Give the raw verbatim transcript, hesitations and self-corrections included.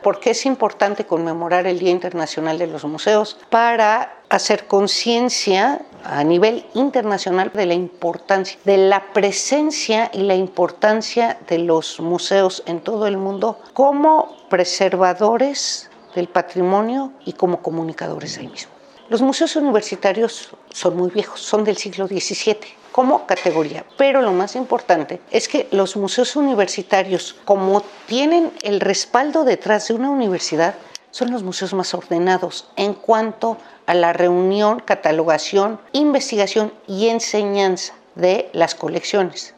¿Por qué es importante conmemorar el Día Internacional de los Museos? Para hacer conciencia a nivel internacional de la importancia, de la presencia y la importancia de los museos en todo el mundo como preservadores del patrimonio y como comunicadores ahí mismo. Los museos universitarios son muy viejos, son del siglo diecisiete como categoría, pero lo más importante es que los museos universitarios, como tienen el respaldo detrás de una universidad, son los museos más ordenados en cuanto a la reunión, catalogación, investigación y enseñanza de las colecciones.